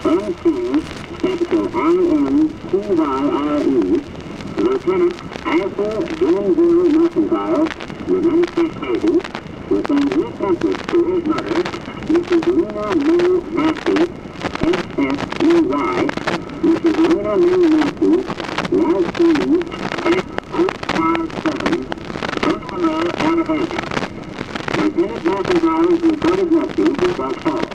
MC, capital INCYRE, Lieutenant Arthur Glenville McIntyre, United States Navy, will send his message to his mother, Mrs. Lena May Massey, SSEY, Mrs. Lena May Massey, Last Seen, S857, Pennsylvania, Alabama. Lieutenant McIntyre's recorded message is as follows.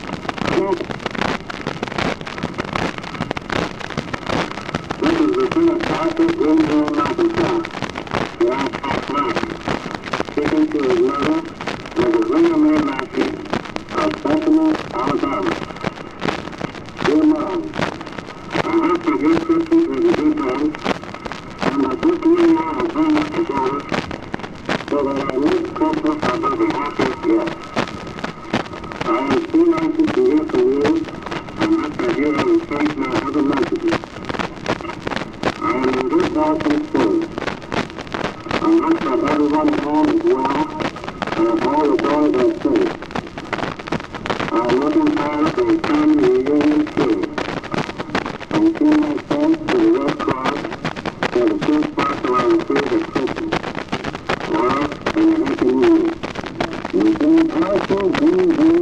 This is Lieutenant Arthur Glenville McIntyre, Last Mountain, speaking to his mother, Mrs. Lena May Massey, of Pennsylvania, Alabama. Dear Mom, I have to get Christmas with the details, and my sister and I have done it together, so that our next Christmas I will be happy yet. I am still anxious to hear from you, and hope that you have received my other messages. I am in good health and spirits. I hope that everyone at home is well, and all the doors are safe. I am looking forward to a family reunion soon. I'm seeing my thanks to the Red Cross for the food spots around the food at Christmas. Love and a happy new year. Lieutenant Arthur Glenville